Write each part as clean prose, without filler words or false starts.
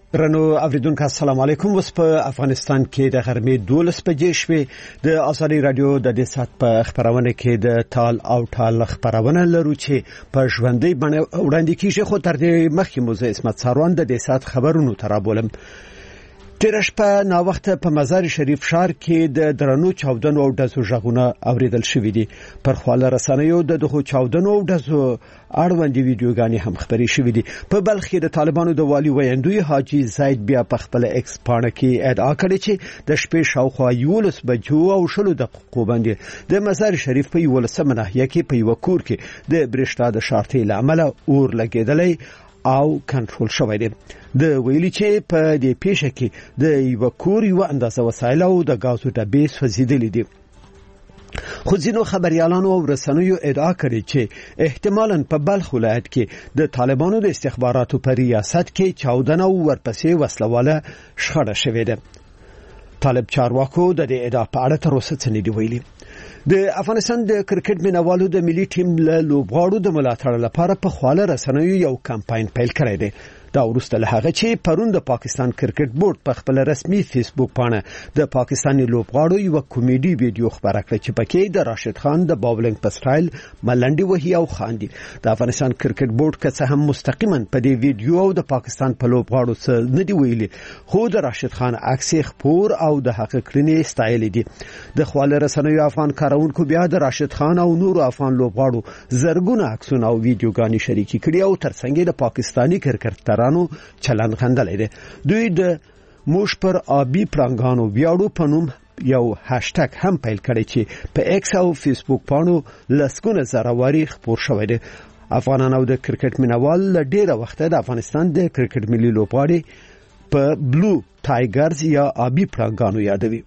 رنو اوریدونکو السلام علیکم. اوس په افغانستان کې د غرمې 12 بجې شوې. د آزادي رادیو د دې سات په خبرونه کې د تال او ټال خبرونه لرو چې په ژوندۍ باندې وړاندې کیږي. خو تر دې مخکې موزه اسمت ساروان د دې سات خبرونو ترابولم. تیرش په نا وخت په مزار شریف ښار کې د درنو چاودنو او دزو ژغونه اوریدل شوې دي. پر خواله رسنیو د دغه چاودنو او دزو اړوند ویډیوګانې هم خبري شوې دي. په بلخ کې د طالبانو د والی ویندوی حاجی زید بیا په خپل ایکس پاڼه کې ادعا کړې چې د شپې شاوخوا 11 بجو او 10 دقیقو باندې د مزار شریف په 11 ناحیه کې په یو کور کې د برېښنا د شارټۍ لامل اور لګیدلې او کنټرول شوی دی. د ویلي چې په دې پیښه کې د یو کور یو اندازه وسایل او د غازو ډبې سوځیدلې دي. خو ځینو خبريالانو او رسنیو ادعا کړې چې احتمالاً په بلخ ولایت کې د طالبانو د استخباراتو په ریاست کې چاودنه او ورپسې وسلواله شخړه شوې ده. طالب چارواکو د دې ادعا په اړه تر اوسه څه نه دی ویلي. د افغانستان د کرکټ مینوالو د ملي ټیم له لوبغاړو د ملاتړ لپاره په خواله رسنیو یو کمپاین پیل کړی دی. دا وروسته له هغه چې پرون د پاکستان کرکټ بورډ په خپل رسمي فیسبوک باندې د پاکستاني لوبغاړو یو کمیډي ویډیو خبره کړې چې پکې د راشد خان د باولینګ په سټایل ملنډي وهي او خاندي. د افغانستان کرکټ بورډ که هم مستقیما په دې ویډیو او د پاکستان په لوبغاړو څخه نه دی ویلي، خو د راشد خان عکس خپور او د حقیقت کړنې سټایل دي. د خواله رسنیو افغان کارونکو بیا د راشد خان او نور افغان لوبغاړو زرګونه عکسونه او ویډیوګانې شریکي کړي او ترڅنګ د پاکستاني کرکټ چلن غندلې ده. دوی د موش پر آبی پرنګانو ویاړو په نوم یو هاشټګ هم پیل کړی چې په ایکس او فیسبوک باندې لسګونه زراواري خبر شوی دی. افغانان او د کرکټ مینوال ډیره وخت د افغانستان د کرکټ ملي لوبغاړي په بلو ټایګرز یا آبی پرنګانو یادوي.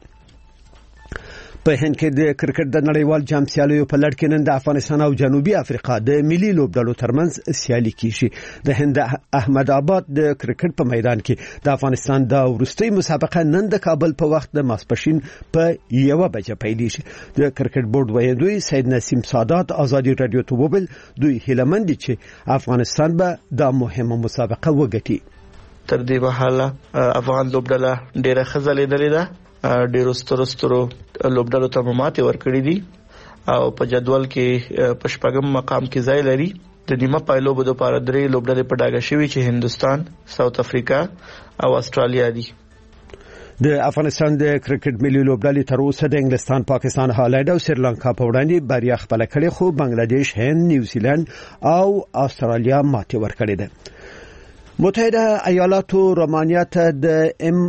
په هند کې د کرکټ د نړیوال جام سیالیو په لړ کې نن د افغانستان او جنوبي افریقا د ملي لوبډلو ترمنځ سیالي کیږي. د هند احمد آباد د کرکټ په میدان کې د افغانستان د وروستۍ مسابقه نن د کابل په وخت د ماسپښین په 1 بجې پیلېږي. د کرکټ بورډ ویاندوی سید نسیم سادات آزادي رادیو ته وویل دوی هیلمند دي چې افغانستان به د مهمه مسابقه وګټي. تر دې مهاله افغان لوبډله ډیره خزلېدلې ده، ډیرو سترو لوبډلو ته ماتې ورکړې دي او په جدول کې په شپږم مقام کې ځای لري. د نیمه پایلوبو لپاره درې لوبډلې په ډاګه شوي چې هندستان، ساوث افریقا او استرالیا دي. د افغانستان د کرکټ ملي لوبډلې تر اوسه د انګلستان، پاکستان، هالند او سریلانکا په وړاندې بریا خپل کړې، خو بنگلاديش، هند، نیوزیلند او استرالیا ماتې ورکړې ده. متحده ایالاتو رومانیا ته د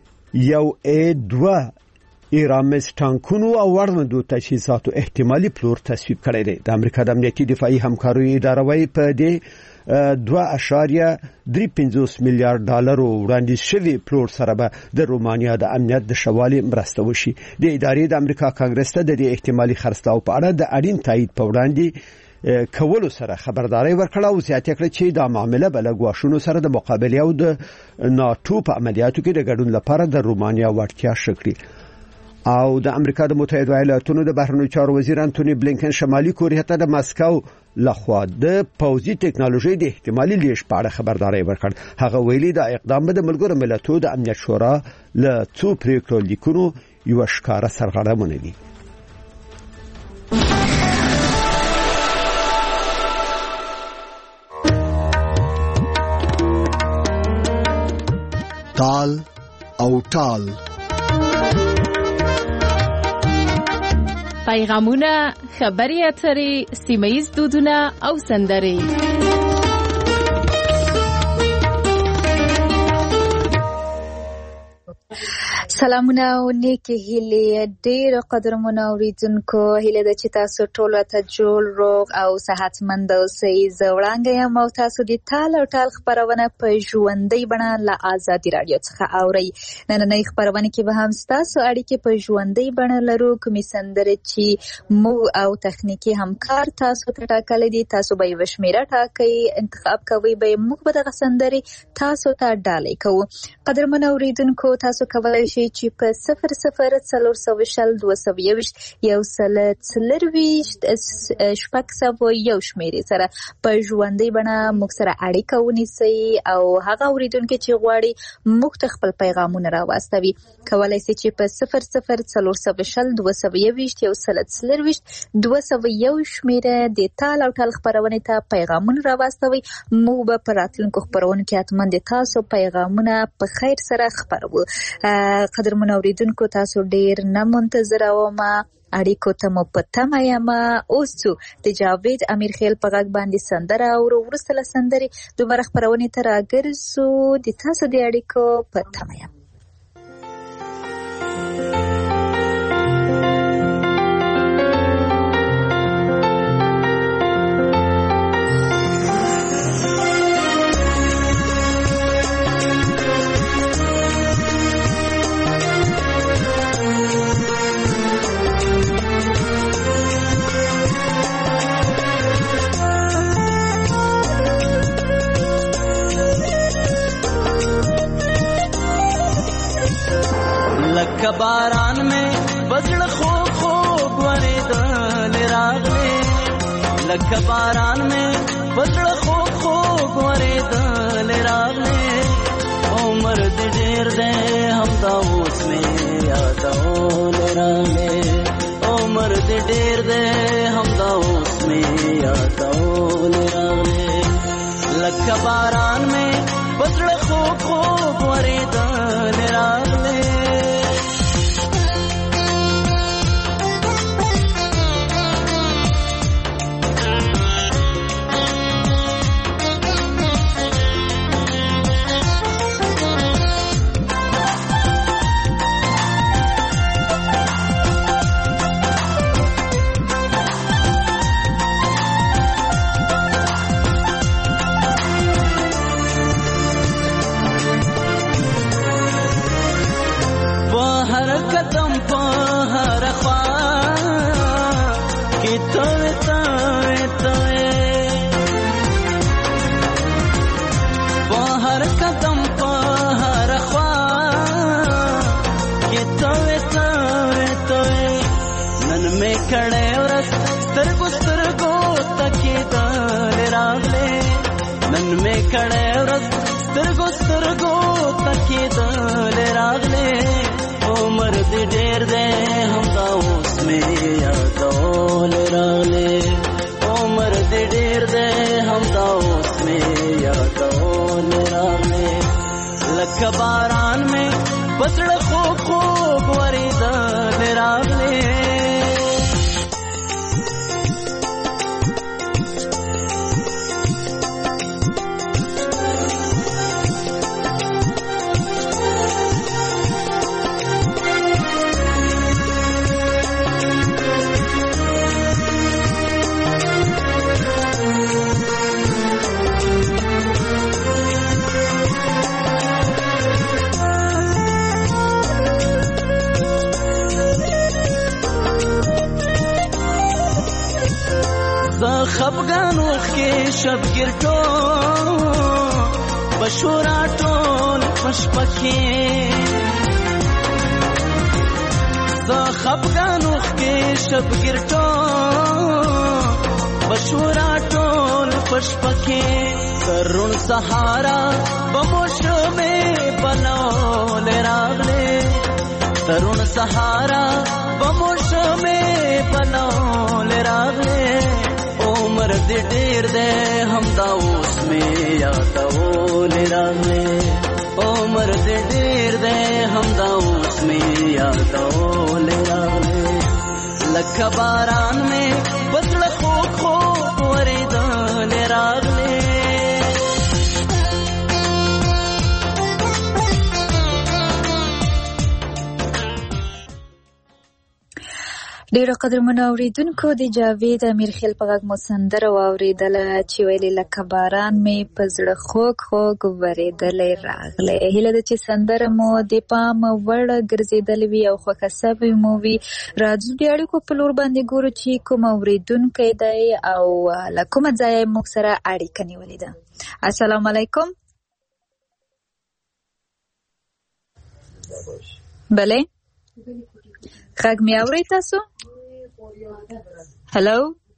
MU-2 ایرامز ټانکونو او وړاندو تجهیزاتو احتمالي پلور تصویب کړی دی. د امریکا د امنیتي دفاعي همکارۍ اداره وايي په دې 2.35 میلیارډ ډالر وړاندیز شوی پلور سره به د رومانیا د امنیت د شوالي مرسته وشي. د ادارې د امریکا کانګرس ته د احتمالي خرڅلاو په اړه د اړین تایید په وړاندې کولو سره خبرداري ورکړه او زیاته کړه چې دا معاملې بل غواښونو سره د مقابله او د ناتو په عملیاتو کې د ګډون لپاره د رومانیا وړتیا شکري. او د امریکا د متحده ایالاتونو د بهرنیو چارو وزیر انټونی بلینکن شمالي کوریا ته د ماسکو لخوا د پوځي ټکنالوژي د احتمالي لیږد په اړه خبرداري ورکړ. هغه ویلي دا اقدام به د ملګرو ملتونو د امنیت شورا له څو پریکړو لیکونو یو ښکارا سرغړونه دي. تال او ټال پیغامونه، خبري اترې، سیمه‌ییز دودونه او سندرې. سلامونه او نیکی هیله ډیر قدرمن اوریدونکو، هیله د چې تاسو ټول ته جوړ روغ او صحتمند اوسئ. زوړانګ یم او تاسو د تال او ټال خبرونه په ژوندۍ بڼه له آزادي رادیو څخه اورئ. نننۍ خبرونه کې به هم تاسو اړیکې په ژوندۍ بڼه لرو. کومې سندرې چې مو او تخنیکی همکار تاسو ته ټاکلي دي، تاسو به یې شمیره ټاکئ، انتخاب کوئ، به موږ به دغه سندرې تاسو ته ډالۍ کوو. قدرمن اوریدونکو، تاسو کولای شئ چې په 00202241 شمیرې سره په ژوندۍ بڼه موږ سره اړیکه ونیسئ او هغه اوریدونکو چې غواړي موږ ته خپل پیغامونه راوستوي کولای شي چې په 00202241 شمیره د تال او ټال خبرونه ته پیغامونه راوستوي موږ به پر راتلونکو خبرونو کې حتماً د تاسو پیغامونه په خیر سره خبرو. قدرمن اوریدونکو تاسو ډیر نه منتظر وم اړیکو ته مو په تمه یم. اوس د جاوید امیر خیل په غږ باندې سندره او وروسته له سندرې دوباره خبرونه ته راګرځو د تاسو د اړیکو په تمه یم. باران میں بزړ خو ورېدل راغلې لکه باران میں بزړ خو ورېدل راغلې عمر دې ډېر دې هم دا اوس مې یادول راغلې عمر دې ډېر دې هم دا اوس مې یادول راغلې لکه باران میں بزړ خو ورېدل راغلې سترګو تکیدل راغلې عمر دې ډېر دې هم دا اوس مې یادول راغلې عمر دې ډېر دې هم دا اوس مې یادول راغلې لکه باران مې بزړ خو ورېدل راغلې خفګان وخت کې شبګیر ټول بشورا ټول پشپکې زه خفګان وخت کې شبګیر ټول بشورا ټول پشپکې ترون سهارا بموشمه بلول راغله ترون سهارا بموشمه بلول راغله عمر دې ډېر دې هم دا اوس مې یادول راغلې عمر دې ډېر دې هم دا اوس مې یادول راغلې لکه باران مې بزړ خو ورېدل راغلې ډیرو قدرمنو اوریدونکو د جاوید امیر خیل په غږ مو سندره واوریدله چې ویلې لکه باران مې په زړه خوږ ورېدلی راغلی. هیله ده چې سندره مو د پام وړ ګرځېدلې وي او خوښه سوې مو وي. راځو د اړیکو په لور باندې ګورو چې کوم اوریدونکی دی او له کومه ځایه موږ سره اړیکه نیولې ده. السلام علیکم. بله غږ مې اورئ تاسو؟ هلو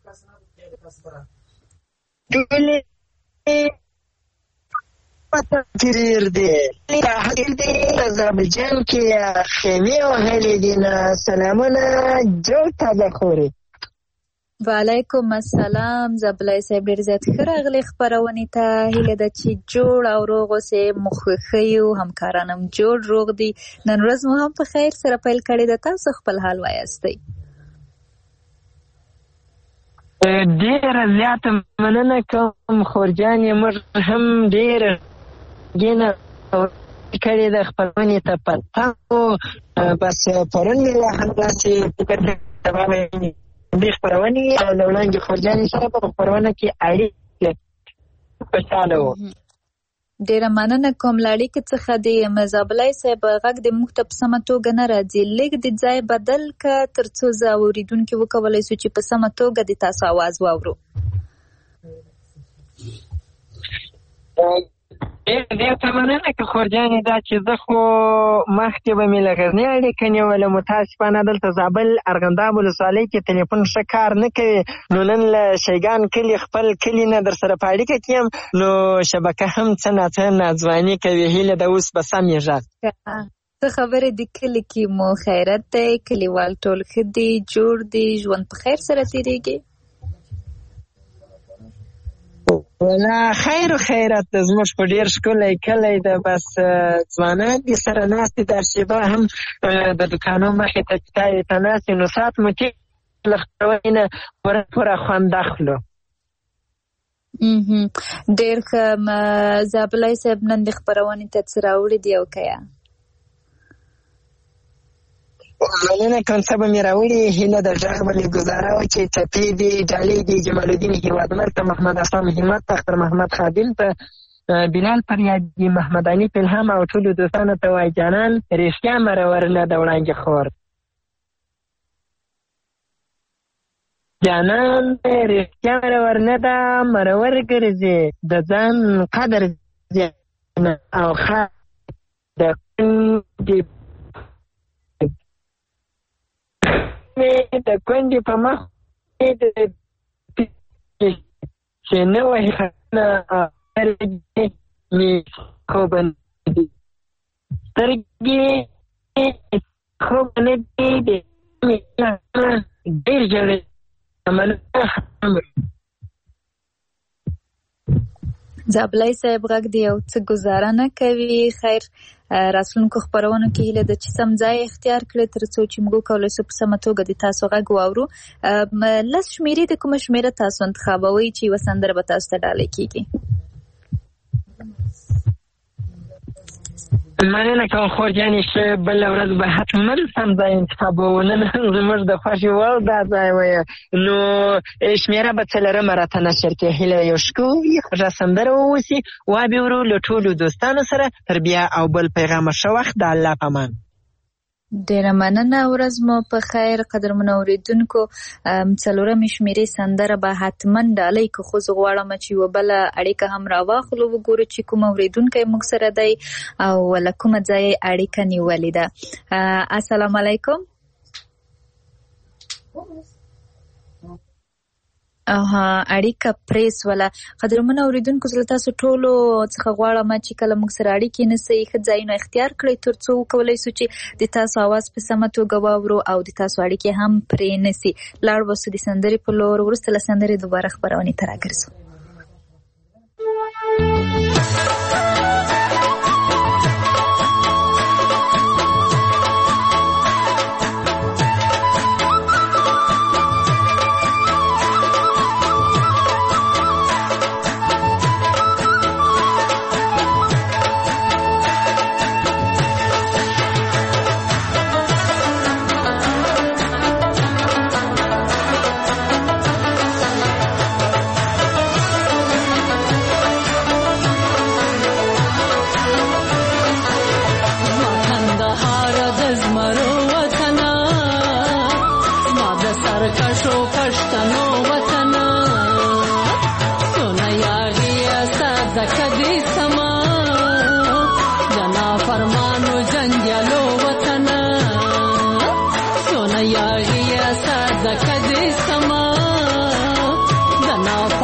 تقریر دی اذربایجان کې خیمه وهلې دي نه سلامونه جوړ تازه خوري. وعلیکم السلام زبلای صاحب ډیر زیات ښه راغلی خپرونې ته. هیله ده چې جوړ او روغ اوسئ، مو خوښیو همکاران هم جوړ روغ دي. نن ورځ مو هم په خیر سره پیل کړې ده. تاسو خپل حال وایاستئ؟ ډیره زیاته مننه کوم خورجانې، موږ هم ډیره ګینه کړې ده خپرونې ته پته بس پرون مې لا همداسې فکر کوم دې خپرونې له وړاندې خورجانې سره په خپرونه کې اړیکې خوشحاله وو. ډیره مننه کوم له اړیکې څخه. د مزابلای صاحب غږ د موږ ته په سمه توګه نه راځي. لږ د ځای بدل که تر څو زه اورېدونکي وکولی سو چې په سمه توګه د تاسو اواز واورو. ډېر ته مننه که خورجانې دا چې زه خو مخکې به مې له غزني اړیکه نیوله، متاسفانه دلته زابل ارغنداب ولسوالۍ کې تلیفون ښه کار نه کوي، نو نن له شیګان کلي خپل کلي نه در سره په اړیکه کې یم، نو شبکه هم څه ناڅه ناځواني کوي. هیله ده اوس به سم یې غږ. څه خبرې د کلي کې مو خیرت دی؟ کلیوال ټول ښه دي، جوړ دي، ژوند په خیر سره تېرېږي؟ ولا خیر و خیرت ده، زموږ په ډېر ښکلی کلی ده. بس ځوانان دي سره ناست دي، دا شېبه هم د دوکانو مخې ته چای ته ناست دي، نو ساعت مو تېر له خپرونې نه پوره خوند اخلو. ډېر ښه. زابلای صاحب نن د خپرونې ته څه راوړي دي او که یا؟ مننه کوم څه به مې راوړي. هیله د غږ به مې ګزاره وه چې ټپې دي، ډالۍ دي، جمال الدین هیوادمل ته، محمد اسلام همت ته، اختر محمد خادم ته، بلال فریادي، محمد علي فلهم او ټولو دوستانو ته وایي جانان رښتیا مرور نه د وړانګې خور. جانان رښتیا مرور نه ده، مرور ګرځي د ځان قدر زیانه او خاص د کونډې د کونډې په مخ چې نه وایي خانه مې خوبه نه دي، سترګې خوبه نه دي، ډېر ژړې زابلای صاحب غږ دی یو څه ګزاره نه کوي. خیر راتلونکو خپرونو کې هیله ده چې سم ځای اختیار کړئ تر څو چې موږ وکولی سو په سمه توګه د تاسو غږ واورو. لس شمېرې د کومه شمېره تاسو انتخابوئ چې یوه سندره به تاسو ته ډالۍ کېږي؟ مننه کوم خورجانې، چې بله ورځ به حتما سم ځای انتخابوو. نن زموږ د خوښې وړ دا ځای ویه، نو شمېره به څلرمه راته نشر کړي. هیله یو ښکلې خوږه سندره واوسي، وابې ورو له ټولو دوستانو سره. تر بیا او بل پیغامه ښه وخت، د الله په امان. ډیره مننه، ورځ مو په خیر. قدرمنو اورېدونکو، څلورمې شمېرې سندره به حتما ډالۍ که خو زه غواړم چې یوه بله اړیکه هم راواخلو، وګورو چې کوم اورېدونکی موږ سره دی او له کومه ځایه اړیکه نیولې ده. السلام علیکم. اړیکه پریس ولا. قدرمنو اورېدونکو، زه له تاسو ټولو څخه غواړم چې کله موږ سره اړیکې نیسئ ښه ځایونه اختیار کړئ تر څو وکولی سو چې د تاسو اواز په سمه توګه واورو او د تاسو اړیکې هم پرې نسي. لاړ بسو د سندرې په لور، وروسته له سندرې دوباره خپرونې ته راګرځو.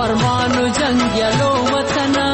فرمانو جنگیالو وطنا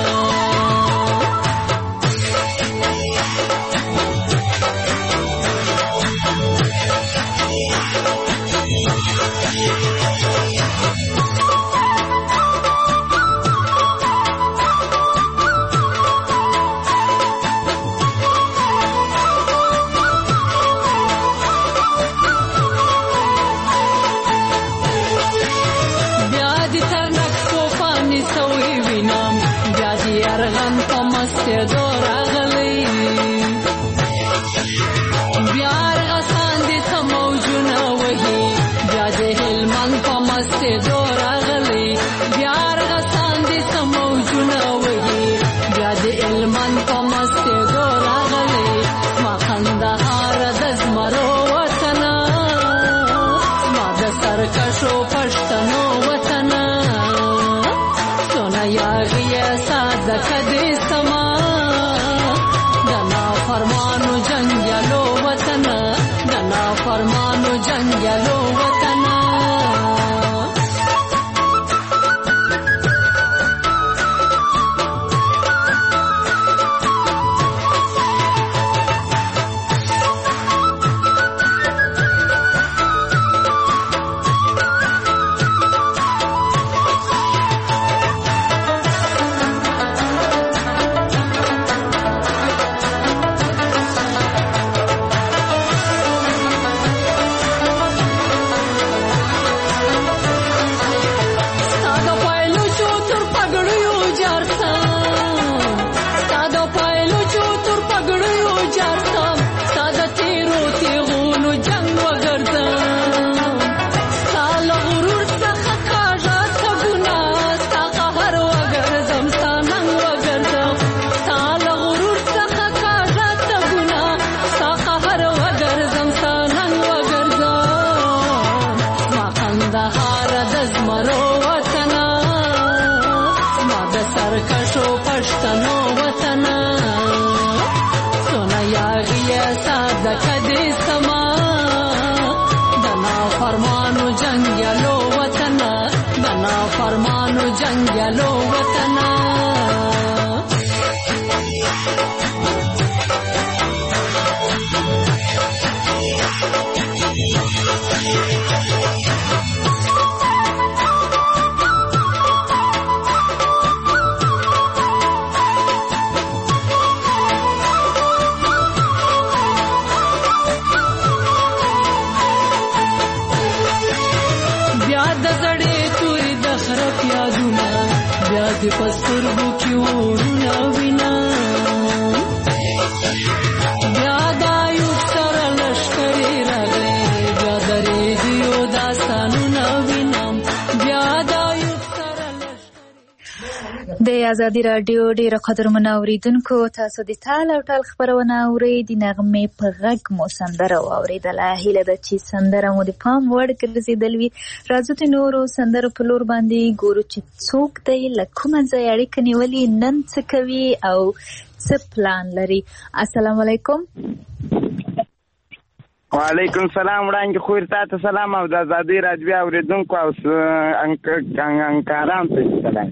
ازادي رادیو ډېر قدرمن اوریدونکو تاسو د تال او ټال خبرونه اورئ د نغمې په غږ مو سندره واورېدله هیله ده چې سندره مو د پام وړ ګرځېدل وي راځو د نورو سندرو په لور باندې ګورو چې څوک دی له کومه ځایه اړیکه نیولې نن څه کوي او څه پلان لري. السلام علیکم. وعلیکم السلام. وړاندې خو ورته سلام او د ازادي رادیو اوریدونکو او انکاران ته سلام.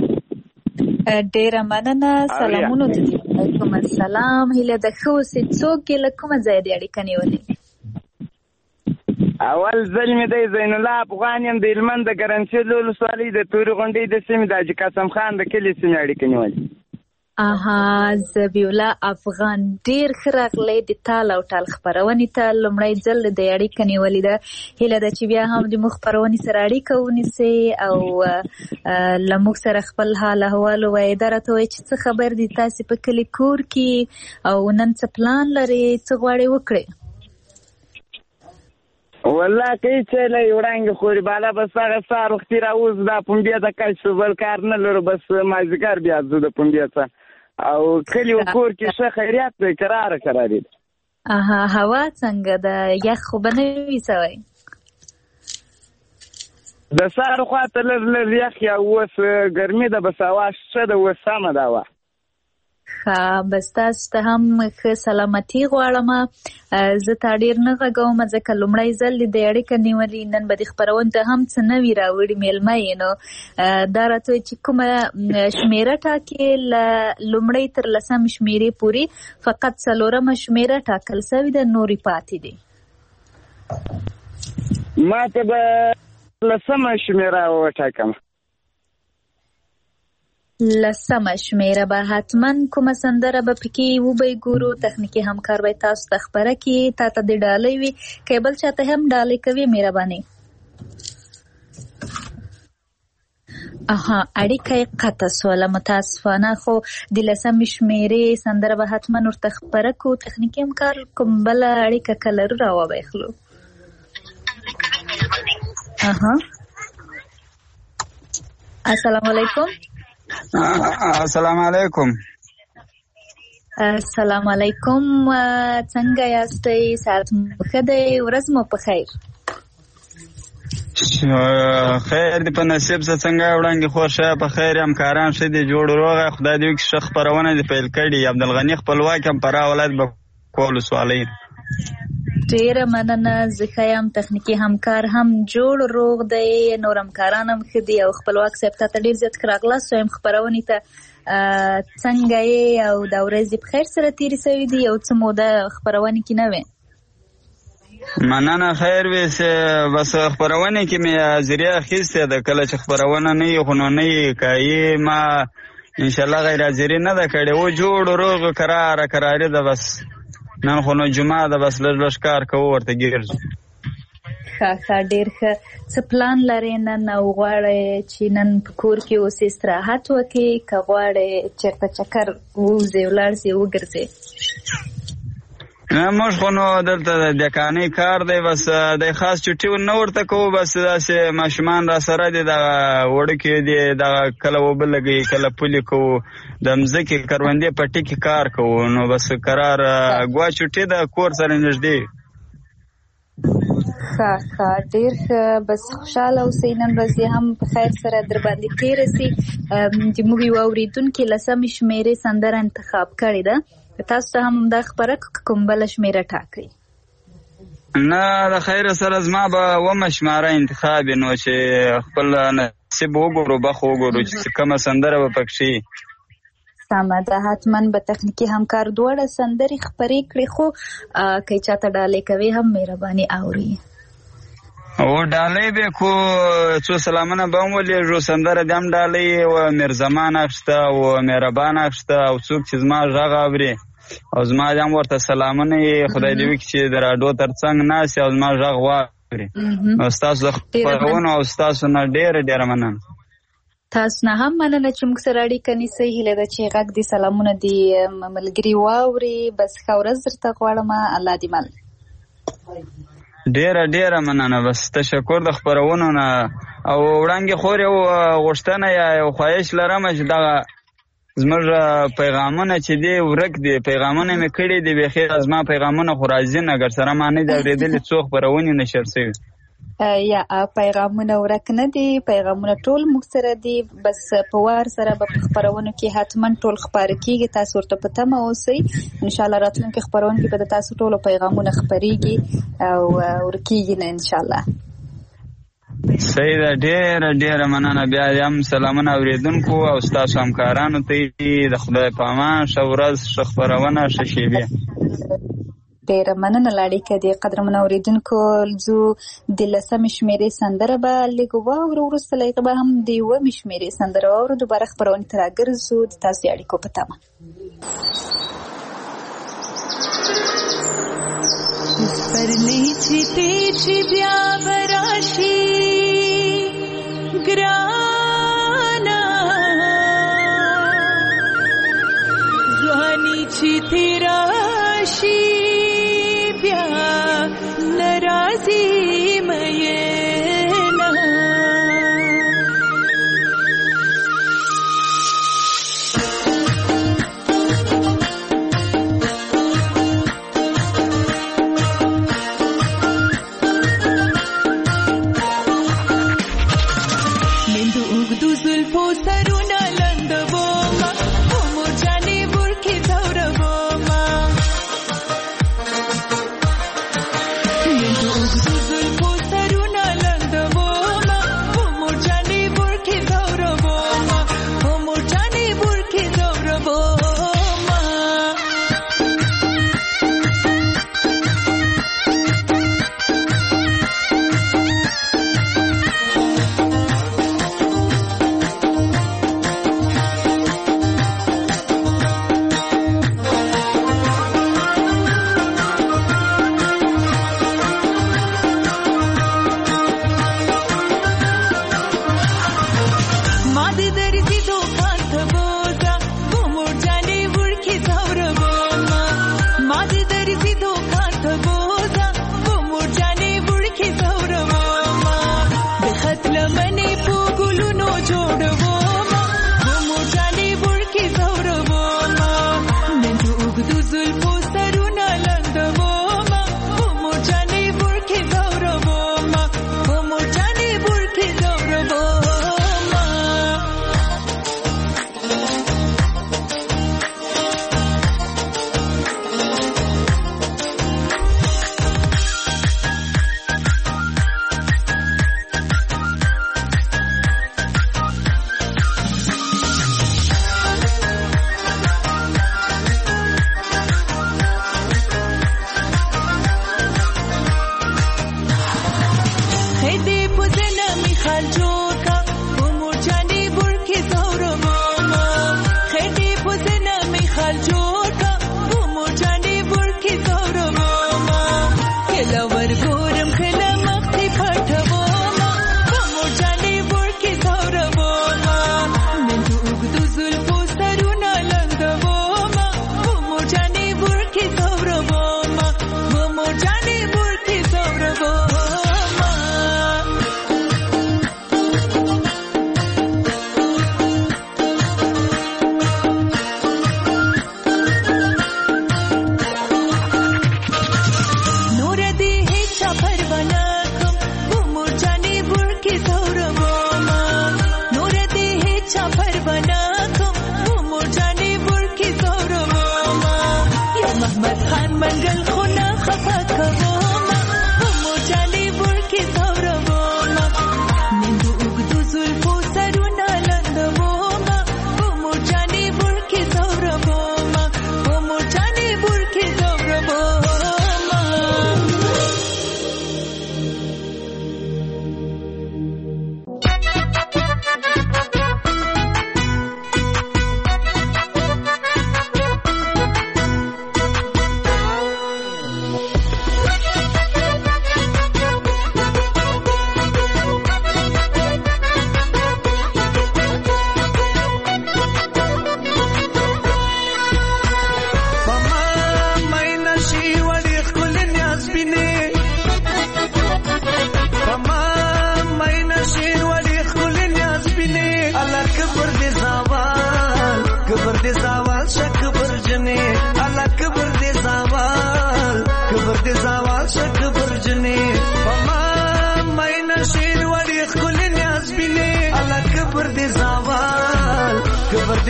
ډیره مننه. سلامونه ته. وعلیکم السلام. هیله ده خو سې څوک له کومه ځایه دی اړیکه نیولې؟ اول ځل مې دی زین الله افغان یم د هلمند د ګرمسیر ولسوالۍ د تورې غونډۍ د سیمې د حاجي قاسم خان د کلي سیمې اړیکه نیولې. ذبیح الله افغان ډیر ښه راغلی د تال او ټال خپرونې ته لومړی ځل د اړیکه نیولې ده. هیله ده چې بیا هم د موږ خپرونې سره اړیکه ونیسئ او له موږ سره خپل حال احوال ووایئ. دا راته وایئ چې څه خبر دي تاسې په کلي کور کې او نن څه پلان لرئ، څه غواړئ وکړئ؟ والله که چې له وړاندې خوري بالا بس هغه سهار وختي راوځو دا پنبې ته کش بل کار نه لرو، بس مازدیګر بیا ځو د پنبې ته او کلي و کور کې ښه خیریات دی، کراره دی. هوا څنګه ده؟ یخ خو به نه وي سوی؟ د سهار خواته لږ یخ یا اوس ګرمي ده، بس هوا ښه ده، اوس سمه ده هوا. بس تاسو ته هم ښه سلامتي غواړم. زه تا ډېر نه غږوم ځکه لومړی ځل د اړیکه نیولې، نن به د خپرونې ته هم څه نوي راوړي مېلمه یې. نو دا راته وایي چې کومه شمېره ټاکې له لومړۍ تر 10 شمېرې پورې فقط 4مه شمېره ټاکل سوې ده، نورې پاتې دي. ما ته به 10مه شمېره وټاکم. 10مه شمېره به حتما کومه سندره به پکې وبې ګورو. تخنیکي همکار به تاسو ته خبره کړي، تا ته د ډالۍ وي که بل چاته هم ډالۍ کوي مهرباني. اړیکه یې قطع سوله، متاسفانه. خو د 10مې شمېرې سندره به حتما ورته خبره کړو. تخنیکي همکار کوم بله اړیکه که لرو راوبخلو. السلام علیکم. السلام علیکم. السلام علیکم. څنګه یاستئ؟ ساعت مو ښه دی؟ ورځ مو په خیر. خیر دی په نصیب. څنګه وړاندې خور شه په خیر یم، کاران ښه دي، جوړ روغه، خدای دې وکړي ښه خپرونه دې پیل کړي. عبدالغني خپلواک یم، فراه ولایت بکول ولسوالۍ. ډېره مننه. زه ښه یم، تخنیکي همکار هم جوړ روغ دی، نور همکاران هم ښه دي. او خپلواک صاحب ته ډېر زیات ښه راغلاست وایم خپرونې ته. څنګه یې او دا ورځې په خیر سره تېرې سوي دي؟ یو څه موده خپرونې کې نه وې. مننه، خیر وي. بس خپرونې کې مې حاضري اخیستې ده. کله چې خپرونه نه وي خو نو نه یې کوي، ما انشاءالله غیر حاضري نه ده کړې. و جوړ روغ کراري ده. بس نن خو نو جمعه ده، بس لږ کار کوو ورته ګرځو. ښه ډېر ښه. څه پلان لرې نن؟ او غواړې چې نن په کور کې اوسې استراحت وکړې که غواړې چېرته چکر ووځې ولاړ سې وګرځې؟ موږ خو نو دلته د دکانۍ کار دی، بس د خاص چټي نه ورته کوو. بس داسې ماشومان را سره دي، دغه وړکي دي، دغه کله اوبه لګوي، کله پولې کوو، د مځکې کروندې پټي کې کار کوو. نو بس قرار ګوا چټي د کور سره نږدې. ښه ډېر ښه. بس خوشحاله اوسئ، نن ورځ هم په خیر سره در باندې تېره سي. زموږ یو اورېدونکي 10مې شمېرې سندره انتخاب کړې ده. تاسو ته هم همدا خبره کوم بله شمېره ټاکئ؟ نه، د خیر سره زما به 10مه شمېره انتخاب وي، نو چې خپل نصیب وګورو، بخ وګورو چې کومه سندره به پکښې. سمه ده، حتما به تخنیکي همکار دواړه سندرې خپرې کړي. خو که چاته ډالۍ کوي هم مهرباني اوري. او ډالۍ به کو، څو سلامونه به هم ولېږو، سندره دې هم ډالۍ و میرزمان اخیسته او مهربان اخیسته، او څوک چې زما غږ اوري او زما دې هم ورته سلامونه یې. خدای دې وکړي چې د راډیو تر څنګ ناست او زما غږ واوري. او ستاسو د خپرونو او ستاسو نه ډېره مننه. تاسو نه هم مننه چې موږ سره اړیکه نیسئ. هیله ده چې غږ دې سلامونه دې ملګري واوري. بس ښه ورځ درته غواړم. الله دې مل. ډېره مننه. بس تشکر د خپرونو نه. او وړاندې خور یو غوښتنه یا یو خواهش لرم چې دغه زموږ پیغامونه چې دی ورک دي، پیغامونه مې کړي دي، بیخي زما پیغامونه خو راځي نه، اگر سره ما نه دي اورېدلي څو خپرونې نشر شوي. یا پیغامونه ورک نه دي، پیغامونه ټول موږ سره دي. بس په وار سره به په خپرونو کې حتما ټول خپاره کېږي. تاسو ورته په تمه اوسئ. انشاءالله راتلونکي خپرونو کې به د تاسو ټولو پیغامونه خپرېږي او ورکېږي نه انشاءالله. صحیح ده. ډېره مننه. بیا هم سلامونه اورېدونکو او ستاسو همکارانو ته د خدای په امان. ښه ورځ، ښه خپرونه، ښه شېبې. ډېره مننه لاړیکه دې قدرمنو اورېدونکو. زو د 10مې شمېرې سندره به لږ واورو، وروسته له هغې به هم د 1مې شمېرې سندره واورو. دوباره خپرونې ته راګرځو د تاسو د اړیکو په تمه. پرلی چې چې بیا براشي ګرانا ځواني چې تیراشي بیا ناراضي مې زلفو سرونه لندبوما عمر جانې ورکې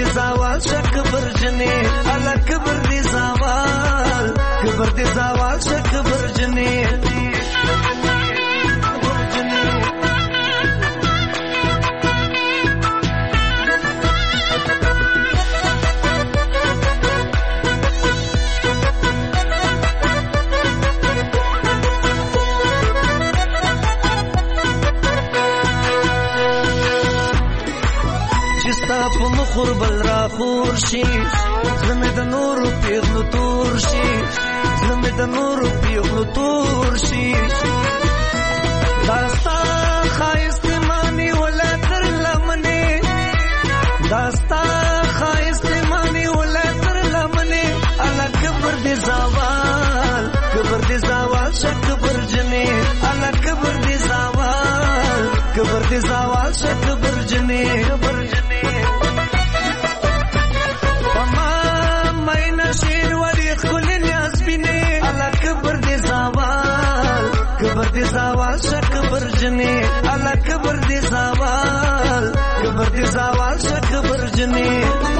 دي زوال شک برجنی الا کبر دي زوال کبر دي زوال شک برجنی مخور بل را خور شي زلمه د نور پیغلو تور شي زلمه د نور پیغلو تور شي داستا خایست مانی ولا تر لمنه داستا خایست مانی ولا تر لمنه الا کبر دي زوال شک برجنه الا کبر دي زوال شک برجنه کبر دي زوال شک برجنی الا کبر دي زوال شک برجنی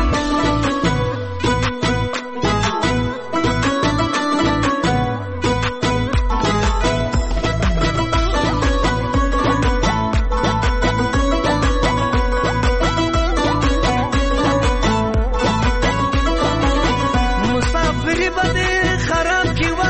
مسافری بده خراب کیوا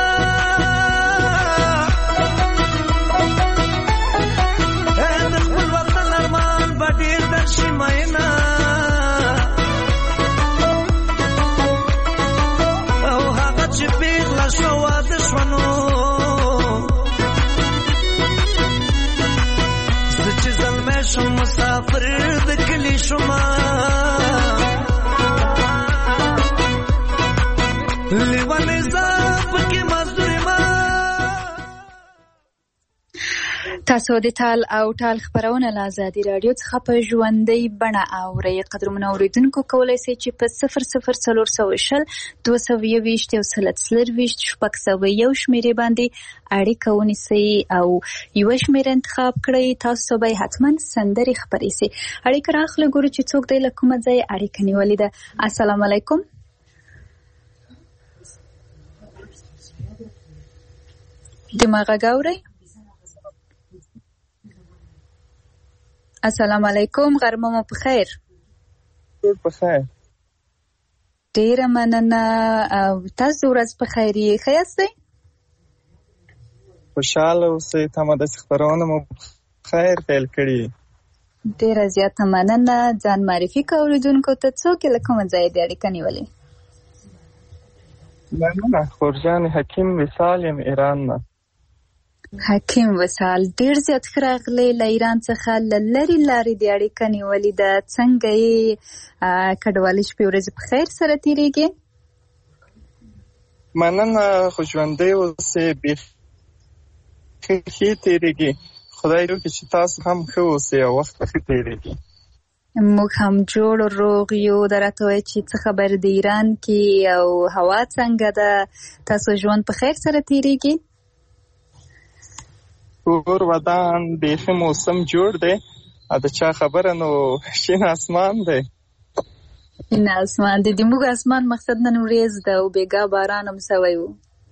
مسافر د کلی شما لیوانه زاپ کې مزدور ما تاسو د تال او ټال خبرونه له آزادي رادیو څخه په ژوندۍ بڼه اورئ. قدرمنو اوریدونکو کولی شئ چې په 00420 220 شپږ شمیرې باندې اړیکه ونیسئ او یو شمیره انتخاب کړئ. تاسو به حتما سندرې خبرې سي. اړیکه راخله ګورو چې څوک دی له کومه ځای اړیکه نیولې ده. السلام علیکم. دماغ غاوري. السلام علیکم. غرمه مو په خیر. ټول په خیر. ډیره مننه. تاسو ورځ په خیر یې خیاستئ؟ خوشاله اوسئ. تمه د خبرونه مو خیر پیل کړي. ډیره زیاته مننه. ځان معرفي کوئ اوریدونکو ته. څوک له کومه ځایه دی اړیکه نیولې؟ مننه. خورجان حکیم وصال یم ایران نه. حکیم وصال ډیر زیات راغلی له ایران څخه لری لارې دی اړیکه نیولې ده. څنګه یې کډوالي شپې ورځې په خیر سره تیریږي؟ مننه. خو ژوندی اوسئ. ښه تیریږي. خدای دې وکړي چې تاسو هم ښه اوسئ او وخت ښه تیریږي. موږ هم جوړ روغ یو. درته وایي چې څه خبر د ایران کې او هوا څنګه ده؟ تاسو ژوند په خیر سره تیریږي؟ کور ودان بیخي موسم جوړ دی. د چا خبره نو شین اسمان دی. شین اسمان دی. د موږ اسمان مقصد نن ورځ ده او بیګا باران هم سوی و.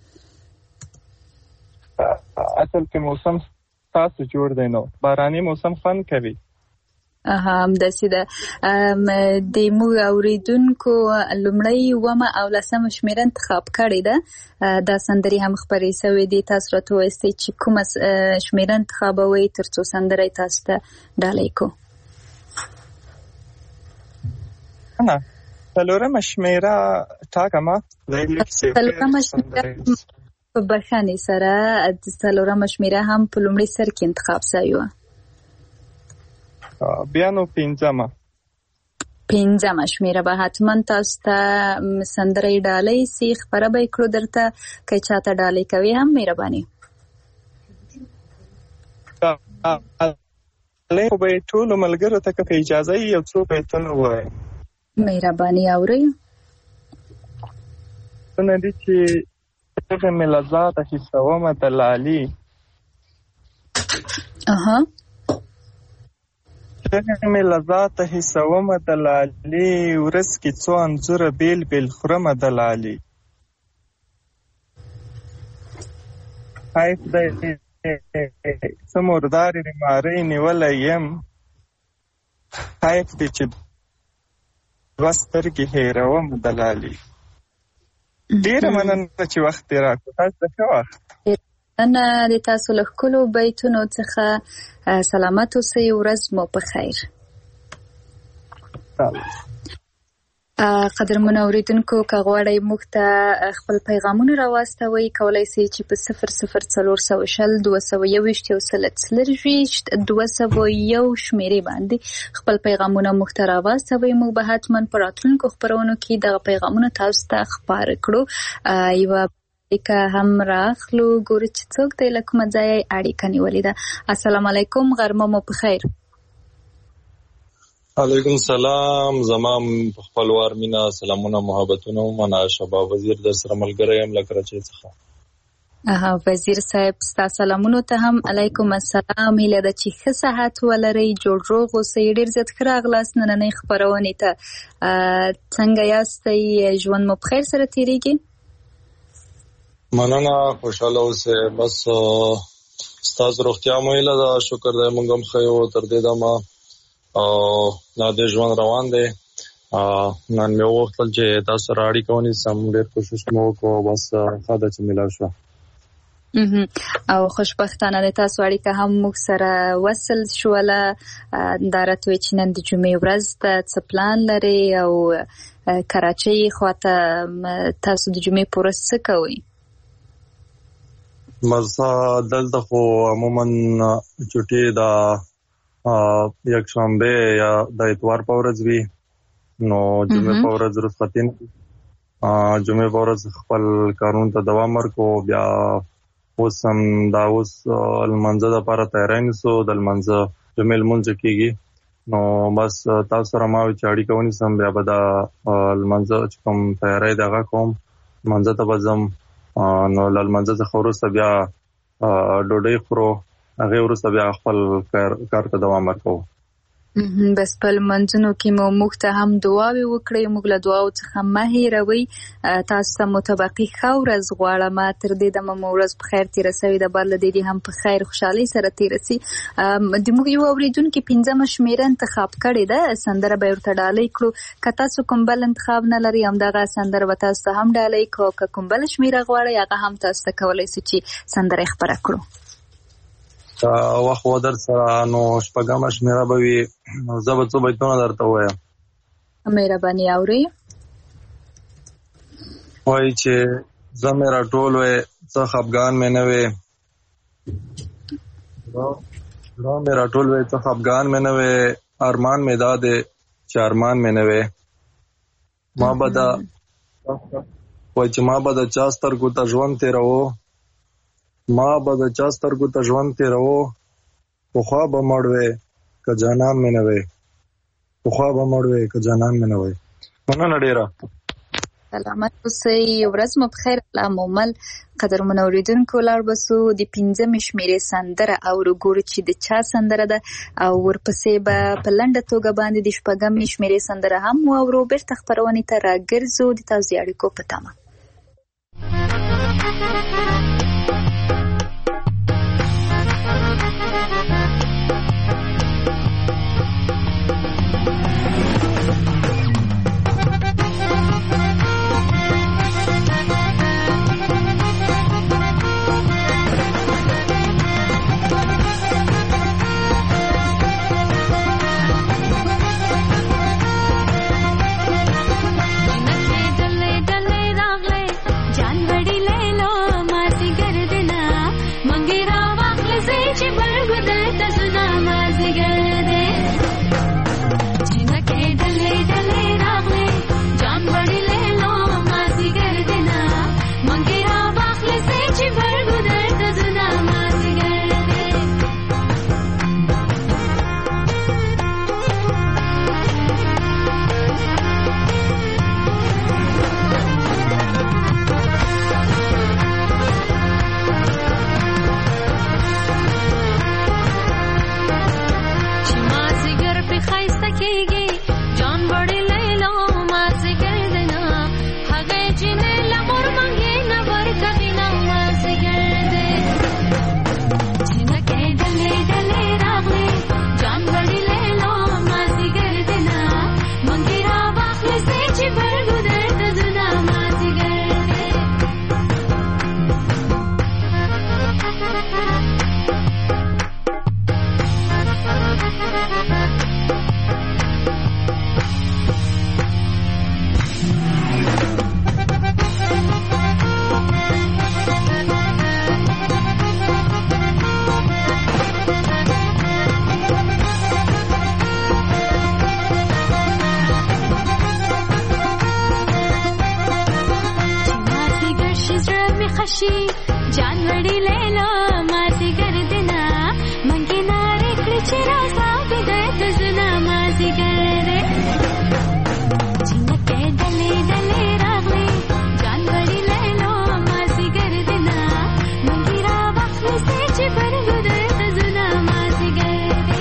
اصل کې موسم تاسو جوړ دی نو باراني موسم خوند کوي. همداسې ده. د موږ اوریدونکو لومړی ومه او لسمه شمیره انتخاب کړې ده. دا سندرې هم خپرې سوې دي. تاسو راته ووایئ چې کومه شمیره انتخابوئ تر څو سندرې تاسو ته ډالۍ کو. څلورمه شمیره ټاکمه. څلورمه شمیره په بخښنې سره څلورمه شمیره هم په لومړي سر کې انتخاب سوې وه. بیا نو پنځمه شمیره به حتما تاسو ته سندرې ډالۍ سي. خبره به یې کړو درته. که چاته ډالۍ کوي هم مهرباني. خو به یې ټولو ملګرو ته که اجازه یې یو څو بیتونه ووایي. مهرباني اورئ. څونه دي چې هغې مې له ذاته حسومه د لالي دغه مې لذات حسوم دلالي ورس کې څو انځور بیل بیل خرم دلالي حیف دی سمورداري ماري نیولې يم حیف دی چې وسترګې هېروم دلالي ډېره مننه چې وخت یې راکړو تاسو ته ښه وخت انا د تاسو له ښکلو بیتونو څخه سلامت اوسئ ورځ مو په خیر قدرمن اوریدونکو که غواړئ موږ ته خپل پیغامونه راواستوئ کولی شئ چې په 004020 شمیرې باندې خپل پیغامونه موږ ته راواستوئ. موږ به حتما په راتلونکو خپرونو کې دغه پیغامونه تاسو ته خپاره کړو. یوه اړیکه هم راخلو ګورو چې څوک دی له کومه ځایه اړیکه نیولې ده. السلام علیکم غرمه مو په خیر. علیکم سلام زمام خپلوار مینا سلامونه محبتونه منا شباب وزیر در سره ملګری یم لکه راچې څخه. وزیر صاحب ستاسو سلامونه ته هم علیکم السلام. هیله ده چې ښه صحت ولرئ جوړ روغ اوسئ. ډېر زیات ښه راغلاست نننۍ خپرونې ته. څنګه یاستئ؟ ژوند مو په خیر سره تېرېږي؟ مننه خوشاله اوسئ. بس ستاسو روغتیا مو هیله ده. شکر دی موږ هم ښه یو تر دې دمه او دا د ژوند روان دی. نن مې وغوښتل چې تاسو سره اړیکه ونیسم. ډېر کوشش مې وکړو بس ښه ده چې میلاو شوه او خوشبختانه د تاسو اړیکه هم موږ سره وصل شوله. دا راته وایي چې نن د جمعې ورځ ده څه پلان لرئ او کراچۍ خواته تاسو د جمعې په ورځ څه کوئ؟ بس دلته خو عموما چټي دا یک شنبه یا د اتوار په ورځ وي نو جمعې په ورځ رخصتین جمعې په ورځ خپل کارونو ته دوام ورکو. بیا اوس هم دا اوس لمانځه دپاره تیاری نیسو. د لمانځه جمعې لمونځ کېږي نو بس تاسو سره ما وایي چې اړیکه ونیسم. بیا به دا لمانځه چې کوم تیاری دی هغه کوم. لمانځه ته به ځم نو له لمانځه څخه وروسته بیا ډوډۍ خورو. هغې وروسته بیا خپل کار ته دوام ورکوو. بس په لمانځونو کې مو موږ ته هم دعاوې وکړئ. موږ له دعاو څخه مه هېروئ. تاسو ته متبقي ښه ورځ غواړم. تر دې دمه مو ورځ په خیر تېره سوې ده. بار له دې هم په خیر خوشحالۍ سره تېره سي. د موږ یو اورېدونکي 5مه شمېره انتخاب کړې ده. سندره به یې ورته ډالۍ کړو. که تاسو کوم بل انتخاب نه لرئ همدغه سندره به تاسو ته هم ډالۍ کړو. که کوم بله شمېره غواړئ هغه هم تاسو ته کولی سو چې سندره یې خپره کړو. وخت و در سره نو شپږمه شمېره به وي. زه به څو بیتونه درته ووایم. مهرباني اورئ. وایي چې زه مې راټول وې څه خفګان مې نه وې زړه مې راټول وې څه خفګان مې نه وې ارمان مې دا دی چې ارمان مې نه وې وایي چې ما به د چا سترګو ته ژوند تېروو پخوا به مړ وې که جانان مې نه وې مننه ډېره. سلامت اوسئ. ورځ مو په خیر. الله مو مل. قدرمن اورېدونکو لاړ به سو د 5مې شمېرې سندره اورو ګورو چې د چا سندره ده او ورپسې به په لنډه توګه باندې د 6مې شمېرې سندره هم واورو. بېرته خپرونې ته راګرځو د تاسو د اړیکو په تمه. जान बड़ी ले लो मासी راشي جان وړي لیلا مازی ګردنا منګي ناره کړ چې را صاحب دې تزنا مازی ګرده جنکه ډلې ډلې راغلي جان وړي لیلا مازی ګردنا منګي را وخت سي چې پرګو دې تزنا مازی ګرده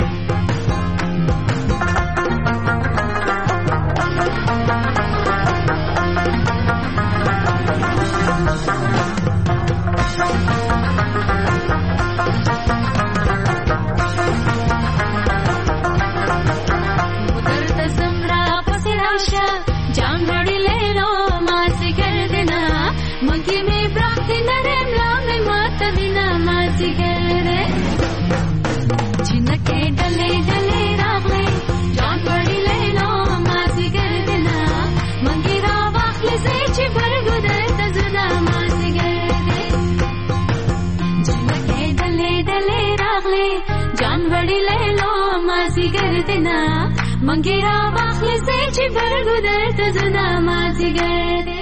جام وړي لیلو مازی ګردنا منګي می برخت نرم لام ماته وینا مازی ګرده جنکه ډلې ډلې راغلي جام وړي لیلو مازی ګردنا منګي را واخلې سي چې برګو دې تزنا مازی ګرده جنکه ډلې ډلې راغلي جام وړي لیلو مازی ګردنا منګي را واخلې سي چې برګو دې تزنا مازی ګرده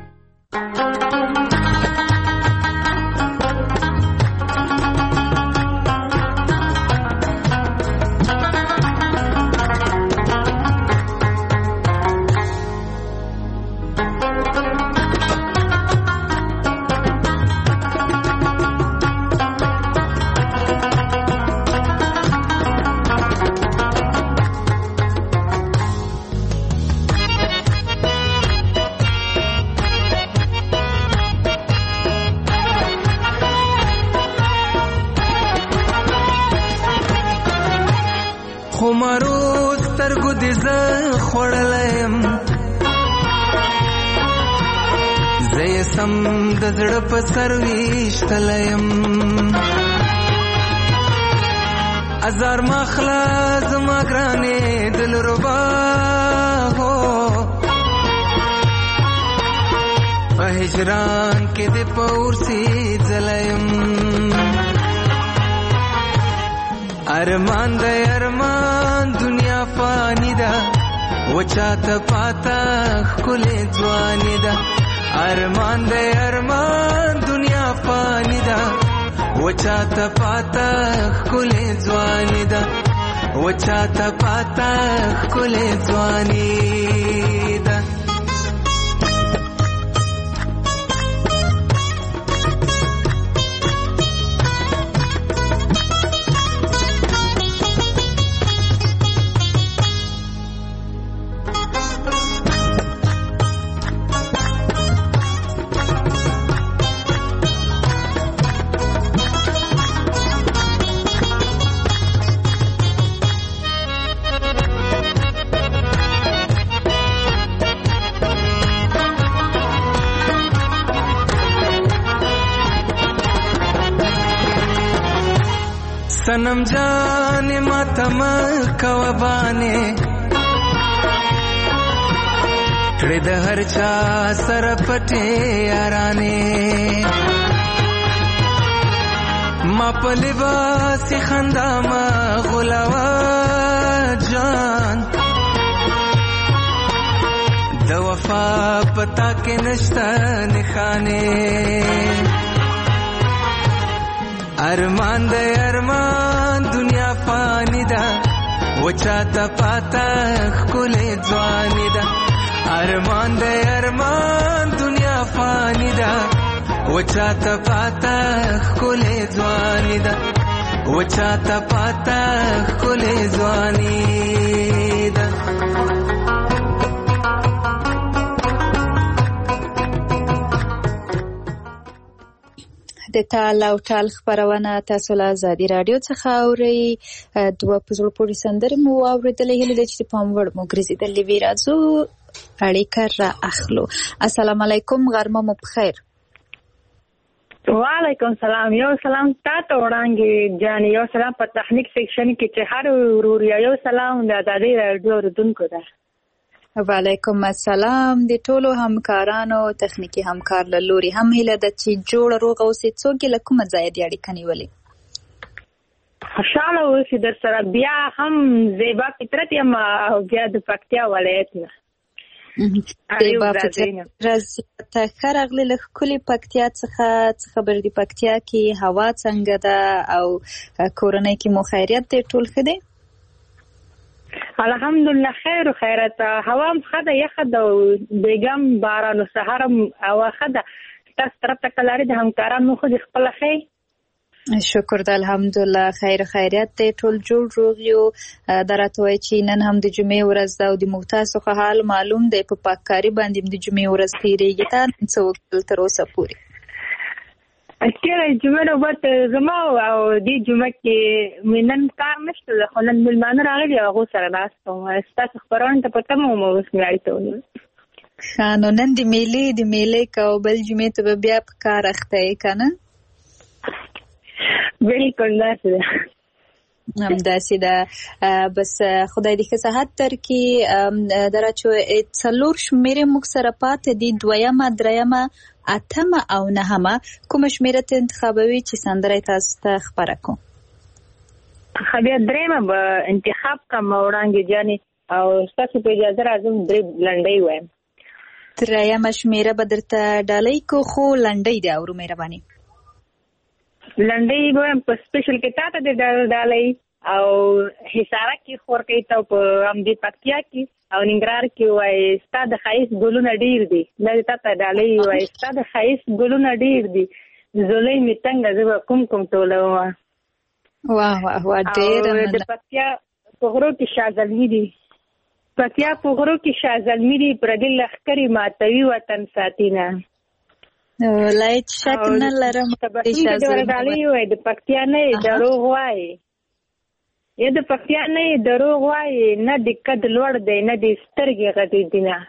خمارو سترګو دې زه خوړلم زه یې سم د زړه په سر ویشتلم ازار مخلا زما ګرانې دلربا هو په هجران کې دې پورسي ځلم ارمان دے ارمان دنیا فانی دا وچاته پاتا خلے ځواني دا ارمان دے ارمان دنیا فانی دا وچاته پاتا خلے ځواني دا وچاته پاتا خلے ځواني دا सनम जाने मातम कवबाने कड़े द हर चा सर पटे याराने मा पलिबासी खंदा मा गुलावा जान द वफा पता के नश्ता निखाने अरमान दे अरमान दुनिया फानी दा वचाता पाता खुले ځواني دا अरमान दे अरमान दुनिया फानी दा वचाता पाता खुले ځواني دا वचाता पाता खुले ځواني دا د تال او ټال خبرونه تاسو له ازادي رادیو څخه اورئ. دوه په زړه پورې سندرې مو واورېدلې، هیله ده چې پام وړ مو ګرځېدلې وي. راځو اړیکه را اخلو. السلام علیکم، غرمه مو بخیر. وعلیکم سلام. یو سلام تاسو وړاندې جان، یو سلام په تخنیک سیکشن کې چې هر ورور یو سلام د ازادي رادیو اوریدونکو ته. وعلیکم السلام. د ټولو همکارانو تخنیکی همکار له لوري هم هیله ده چې جوړ روغ اوسئ. څوک له کومه ځایه دې اړیکه نیولې؟ خوشاله اوسئ در سره. بیا هم زیبا فطرت یم او بیا د پکتیا ولایت نه. ته خرغلی له کلی پکتیا څخه خبر دی پکتیا کې هوا څنګه ده او کورنۍ کې مو خیریت دی ټول ښه دی؟ الحمدلله خیر و خیرت. هوا هم ښه ده یخه ده بیګم باران و سهار هم هوا ښه ده. تاسو طرف ته که لارې د همکاران مو خو د خپله ښې؟ شکر ده الحمدلله خیر خیریت دی ټول جوړ روغ یو. دا راته وایي چې نن هم د جمعې ورځ ده او د موږ تاسو خو حال معلوم دی په پاککاري باندې د جمعې ورځ تېرېږي. تا څه وکړل تر اوسه پورې؟ تېره جمعه نوبت زما او دې جمعه کې مې نن کار نشته ده خو نن مېلمانه راغلي او هغو سره ناست وم. ستاسو خپرونه ته په تمه وم اوس مې اړیته ونیول. ښه نو نن د میلې کوو بل جمعې ته به بیا په کار اخته یې که نه؟ بالکل داسې ده. همداسې ده. بس خدای دې ښه صحت درکړي. دره چې 4 شمېرې موږ سره پاتې دي، 2، 3، 8 او 9. کومه شمېره ته انتخابوي چې سندره تاسو ته خپره کړو؟ بیا 3 به انتخاب کړم وړانګې جانې او ستاسو په اجازه راځم 3 لنډۍ وایم. 3 شمېره به درته ډالۍ کړو خو لنډۍ دی اورو مهرباني. لنډۍ به وایم په سپیشل کې تا ته د ډالۍ او حصاره کې خور کوي ته په همدې پکتیا کې او ننګرهار کې وایي ستا د ښایست ګلونه ډېر دي. دا د تا ته ډالۍ وایي ستا د ښایست ګلونه ډېر دي زولۍ مې تنګه زه به کوم ټولومه. واه واه واه ډېره مننه. د پکتیا په غرو کې شاه زلمي دي پکتیا په غرو کې شاه زلمي دي پردي لښکرې ماتوي وطن ساتینه. ولایت شک نه لرم د پکتیا نه دروغ وایي د پکتیا نه دروغ وایي نه د قد لوړ دی نه د سترګې غټې دي نه.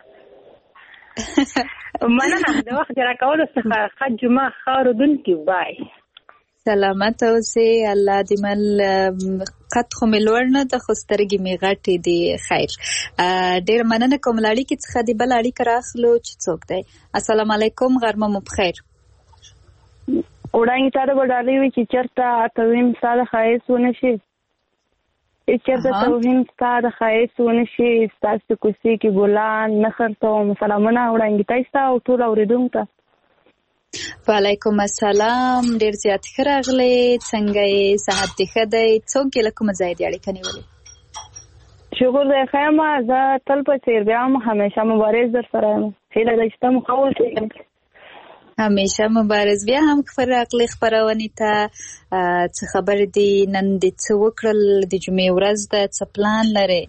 مننه د وخت راکولو څخه ښه جمعه ښه اورېدونکي بای. سلامت اوسې. الله دې مل قد خو مې لوړ نه ده خو سترګې مې غټې دي. خیر ډېر مننه کوم. له اړیکې څخه د بل اړیکه راخلو چې څوک دی. السلام علیکم غرمه مو بخیر. وړانګې تا ته به ډالۍ وي چې چېرته توهین ستا د ښایست ونه شي چېرته توهین ستا د ښایست ونه شي ستاسو کوڅې کې ګلان نه خرڅوم. سلامونه وړانګې ته ستا او ټول اورېدونکو ته. وعلیکم السلام. ډېر زیات ښه راغلی. څنګه یې؟ صحت دې ښه دی؟ څوک یې له کومه ځای دې اړیکه نیولې؟ شکر دی ښه یم. زه تل په څېر بیا هم همیشه مبارز در سره یم. هیله ده چې ته مو ښه اوسې. همیشه مبارز. بیا هم راغلی خپرونې ته. څه خبرې دي؟ نن دې څه وکړل؟ د جمعې ورځ ده. څه پلان لرې؟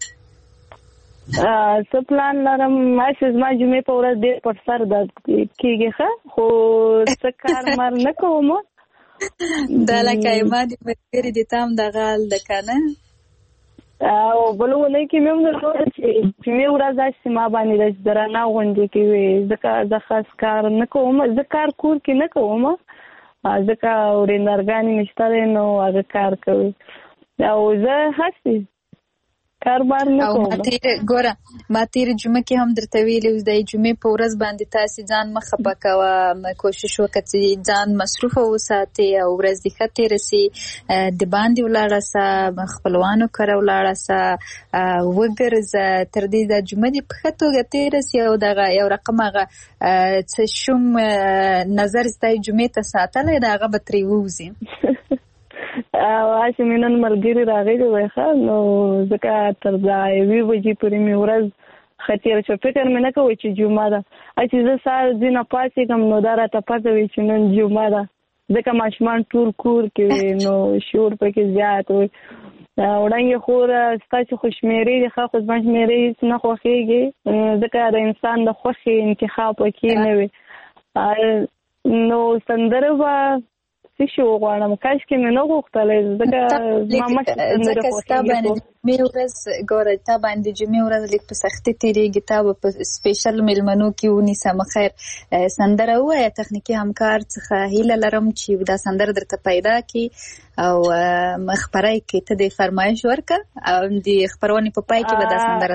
څه پلان لرم؟ هسې زما جمعې په ورځ ډېر پر سر درد کېږي ښه خو څه کار مر نه کوم. دا لکه ما د ملګري د تام دغه حال ده که نه؟ او بله اونۍ کې مې هم درلوده چې جمعې ورځ داسې ما باندې ده چې درانه غونډې کې وې ځکه زه خاص کار نه کوم. زه کار کور کې نه کوم ځکه ورېندارګانې مې شته دی نو هغه کار کوي او زه هسې کار بار نه کوم. ګوره ما تېره جمعه کې هم درته ویلي د جمعې په ورځ باندې تاسې ځان مه خفه کوه. کوشش وکړه چې ځان مصروفه وساتې او ورځ دې ښه تېره سي. د باندې ولاړه سه خپلوانو کره ولاړه سه وګرځه تر دې د جمعه دې په ښه توګه تېره سي او دغه یو رقم هغه څه شوم نظر ستا جمعې ته ساتلی د هغه به ترې ووځي. هسې مې نن ملګري راغلي وی ښه نو ځکه تر دا 1 بجې پورې مې ورځ ښه تېره شوه. فکر مې نه کوی چې جمعه ده. چې زه سهار ځینه پاڅېږم نو دا راته پته وي چې نن جمعه ده ځکه ماشومان ټول کور کې وي نو شور پکې زیات وي. وړانګې خور ستا چې خو شمېرې دي ښه خو زما شمېرې هېڅ نه خوښېږي ځکه د انسان د خوښې انتخاب پکې نه وي. نو سندره به څه وغواړم کاشکې مې نه غوښتلی ځکه ستا باندې د جمعې ورځ ګوره تا باندې جمعې ورځ لږ په سختي تېرېږي. تا به په سپیشل میلمنو کې ونیسم. خیر سندره ووایه. تخنیکي همکار څخه هیله لرم چې دا سندره درته پیدا کړي او خپره یې کړي. ته د فرمایش ورکړه او د خپرونې په پای کې به دا سندره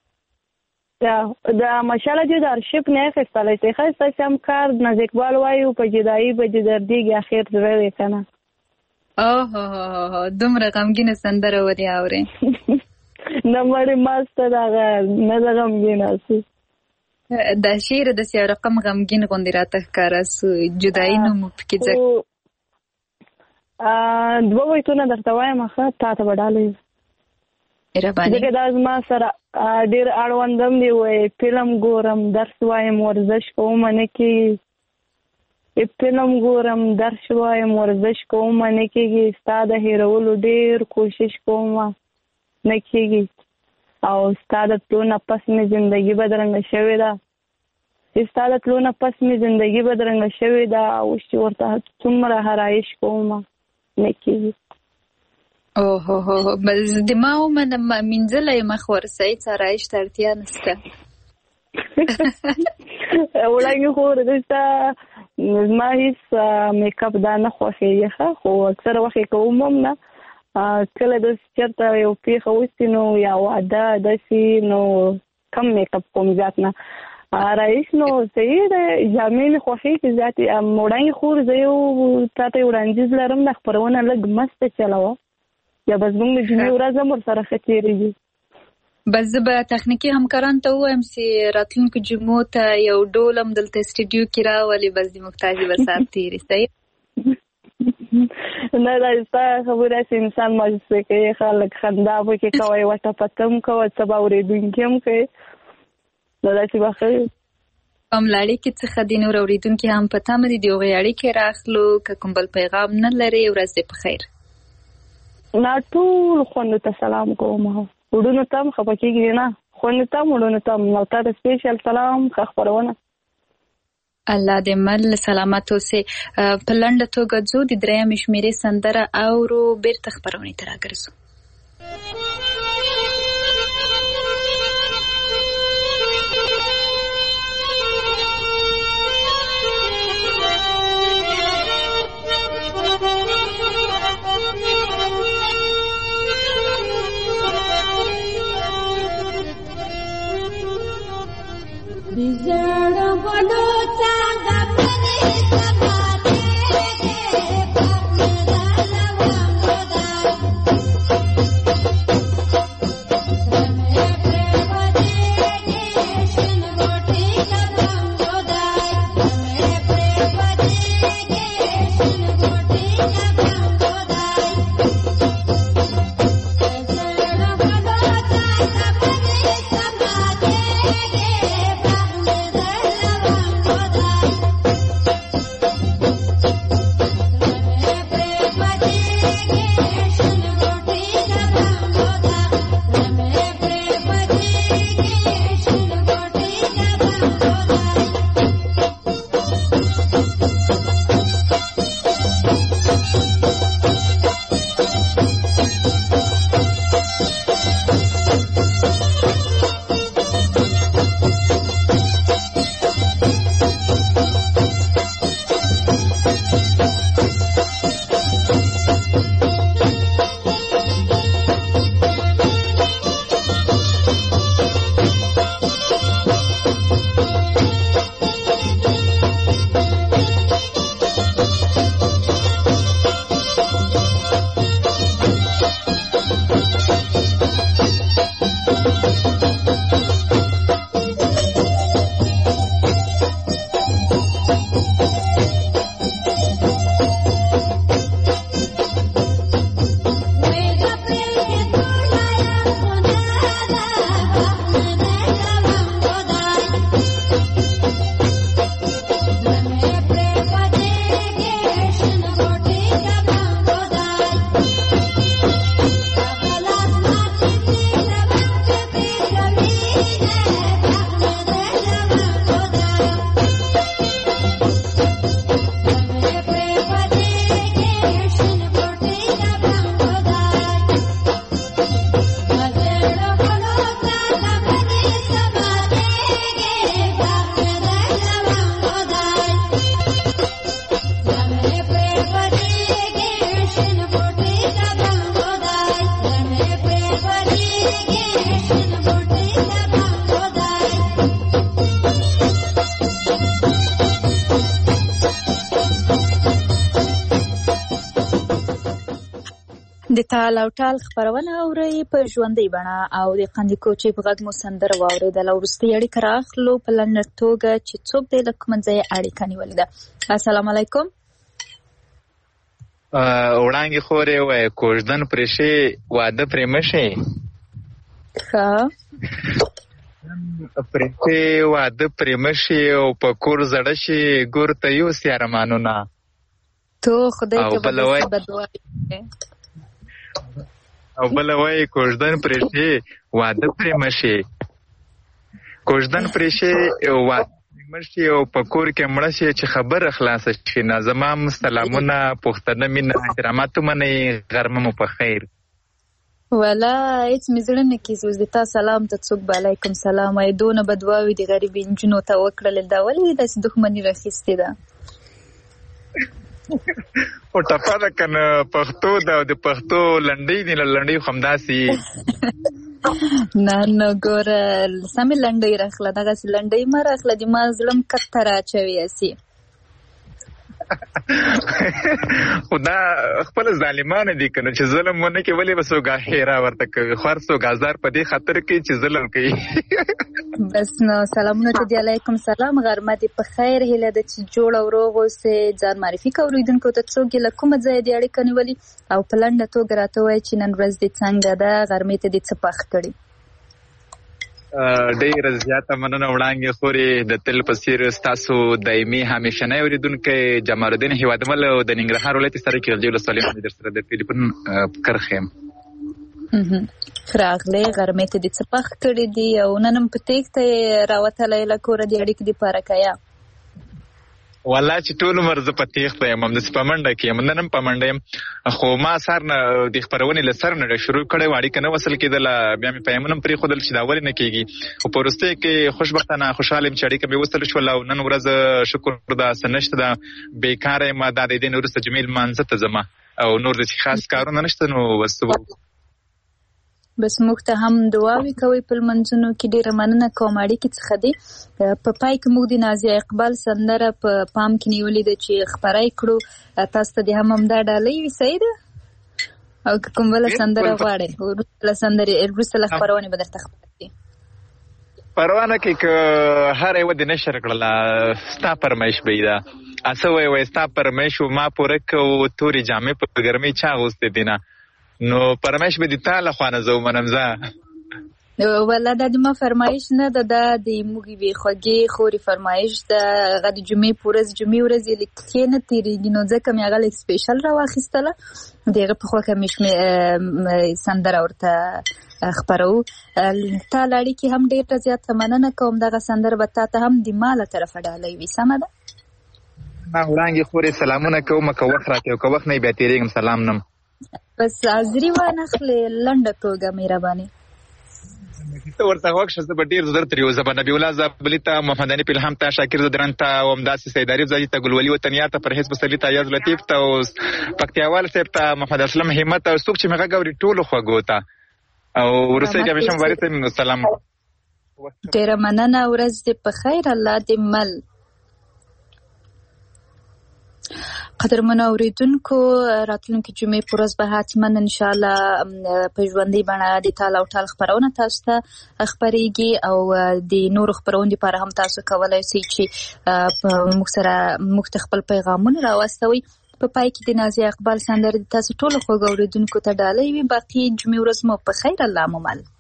د ماشاءالله دې د ارشیف نه اخیستلی دی ښه ستاسې هم کار نازکبال وایو په جدایي به دې دردېږي اخر زړه دی که نه. اوهو دومره غمګینه سندره ودې اورې؟ نه مړې ماسته دغه نه د غمګینه سي دا شعر د سیاره رقم غمګین غوندې راته ښکاره سو جدایي نوم پکې ځکه دوه بیتونه درته وایم ښه تا ته به ډالۍ ځکه دا زما سره ډېر اړوندم دی وایي فلم ګورم درس وایم ورزش کوم نه کېږي فلم ګورم درس وایم ورزش کوم نه کېږي ستا د هېرولو ډېر کوشش کوم نه کېږي او ستا د تلو نه پس مې زندګي بدرنګه شوې ده ستا د تلو نه پس مې زندګي بدرنګه شوې ده اوس چې ورته څومره حرایش کوم نه کېږي اوه بس د ما ومنم منځلی مخ ورسئ څرایش ته اړتیا نشته وړاندې خو دلته زما هېڅ میکاپ دا نه خوښېږي ښه خو اکثره وخت یې کوم هم نه کله داسې چېرته یو پېښه وشي نو یا واده داسې نو کم میکاپ کوم زیات نه رایش نو صحیح ده جامې مې خوښېږي زیات وړاندې خور زه یو تا ته وړاندیز لرم دا خپرونه لږ مسته چلوه یا بس موږ د جمعې ورځ هم ورسره ښه تېرېږي بس زه به تخنیکي همکارانو ته ووایم چې راتلونکو جمعو ته یو ډول هم دلته اسټوډیو کې راولي بس د محتاجې به ساعت تېرې صحیح نه دا ستا خبره چې انسان مایوسه کوي خلک خندا پکې کوئ وټه پته هم کوه څه به اورېدونکي هم کوي نو داسې به ښه وي کوم اړیکې څخه د نور اورېدونکي هم په تمه دي د هغوی اړیکې راخلو که کوم بل پیغام نه لرې ورځ دې په خیر نه ټول خوندو ته سلام کوم وړونو ته هم خفه کېږي نه خوندو ته هم وړونو ته هم او تا ته سپیشل سلام ښه خپرونه الله دې مل سلامت اوسې په لنډه توګه ځو د درېیمې شمېرې سندره اورو بېرته خپرونې ته راګرځو Bizarro bolota gapne sabate ge parne dalawa moda rame prepade ge shin roti kabam moda rame prepade ge shin roti kabam moda bizarro bolota gapne sabate ge د تال او ټال خبرونه اوري په ژوندۍ بڼه او د قندي کوچي په غږ مو سندره واورېدله. وروستۍ اړیکه راخلو په لنډه توګه چې څوک دی له کومه ځایه اړیکه نیولې ده. السلام علیکم. وړانګې خورې وایي کوژدن پرې شي واده پرې مه شي. ښه پرې شي واده پرې مه شي او په کور زړه شي ګور ته یوسي ارمانونه. تو خدای که به داسې بدوایي او بله وایي کوژدن پرې شي واده پرې مه شي. کوژدن پرې شي واده پرې مه شي او په کور کې مړه شي چې خبره خلاصه شي. نازمام سلامونه پښتنه مینه احترامات ومنئ غرمه مو په خیر. ولا هیڅ مې زړه نه کیږي اوس د تا سلام ته څوک به علیکم سلام وایي. دونه بدواوي د غریبې نجونو ته وکړلې دا ولې داسې دښمني راخیستې ده؟ او ټپه ده که نه پښتو ده او د پښتو لنډۍ دي نو لنډۍ خو همداسې نه نه ګوره سمې لنډۍ راخله دغسې لنډۍ مه راخله د ما زړه م کته رااچوي هسې. خو دا خپل ظالمانه دي که نه چې ظلم ونه کړي ولې به څوک هیره ورته کوي. خو هر څوک ازار په دې خاطر کوي چې ظلم کوي. بس نو سلامونه ته دي علیکم سلام. غرمه دې په خیر. هیله ده چې جوړ او روغ اوسې. ځان معرفي کوه اورېدونکو ته څوک یې له کومه ځایه دې اړیکه نیولي او په لنډه توګه راته ووایه چې نن ورځ دې څنګه ده غرمې ته دې څه پخ کړي. ډېره زیاته مننه وړانګې خورې د تل په څېر ستاسو دایمي همیشنی اورېدونکی جمال الدین هیوادمل او د ننګرهار ولایت سرکې غلجیو ولسوالۍ باندې در سره د ټلیفون کرښه یم. راغلی غرمې ته دې څه پخ کړي دي او نن هم په تېښته یې راوتلی له کوره د اړیکې دپاره که یا والله چې ټول عمر زه په تېښته یم همداسې په منډه کې یم. نن هم په منډه یم خو ما سهار نه د خپرونې له سر نه شروع کړی وه اړیکه نه وصل کېدله بیا مې پیامونه هم پرېښودل چې دا ولې نه کېږي. خو په وروستیو کې خوشبختانه خوشحاله یم چې اړیکه مې وصل شوله او نن ورځ شکر ده څه نشته ده بېکاره یم. دا د دې نه وروسته جمعې لمانځه ته ځمه او نور داسې خاص کارونه نشته نو بس بس موږ ته هم دعاوې کوئ په لمنځونو کې. ډېره مننه کوم اړیکې څخه دي. په پای کې موږ د نازیه اقبال سندره په پام کې نیولې ده چې خپره یې کړو. تاسو ته دې هم همدا ډالۍ وي صحیح ده او که کوم بله سندره غواړئ وروسته له خپرونې به درته خبر کړي. پروا نه کوي که هر یوه دې نشر کړله ستا فرمایش به یې ده څه وایي ستا فرمایش و ما پوره که و تورې جامې په ګرمۍ چا اغوستې دي نه نو فرمایش به دې تا له خوا نه زه ومنم زه والله دا د ما فرمایش نه ده دا د موږ یوې خوږې خورې فرمایش ده. هغه د جمعې په ورځ جمعې ورځ یې له کښې نه تېرېږي نو ځکه مې هغه لږ سپیشل راواخیستله د هغه په خوښه مې سندره ورته خپروو. تا له اړیکې هم ډېره زیاته مننه کوم. دغه سندره به تا ته هم د ما له طرفه ډالۍ وي سمه ده. ما وړانګې خورې سلامونه کوم که وخت راکوي که وخت نه بیا تېرېږم سلام نم بس حاضري وانخلې لنډه توګه مهرباني ته ورته غوږ شه. زه به ډېر زر ترې زه به نبي الله زابلي ته محمد حنیف الهام ته شاکر زدرن ته او همداسې سید عارف زادي ته ګلولي وطنیار ته پرهیز پسرلي ته ایاز لطیف ته او پکتیاوال صاحب ته محمد اسلم همت او څوک چې مې غږ اوري ټولو خوږو ته او وروستی کې همیشه مبارک صاحب سلام. ډېره مننه. ورځ دې په خیر. الله دې مل. قدرمنو اورېدونکو راتلونکي جمعې په ورځ به حتما انشاءالله په ژوندۍ بڼه د تال او ټال خپرونه تاسو ته خپرېږي او د نورو خپرونو لپاره هم تاسو کولی شئ چې موږ ته خپل پیغامونه راواستوئ. په پای کې د نازیه اقبال سندره د تاسو ټولو خوږو اورېدونکو ته ډالۍ وي. باقي جمعې ورځ مو په خیر. الله مو مل.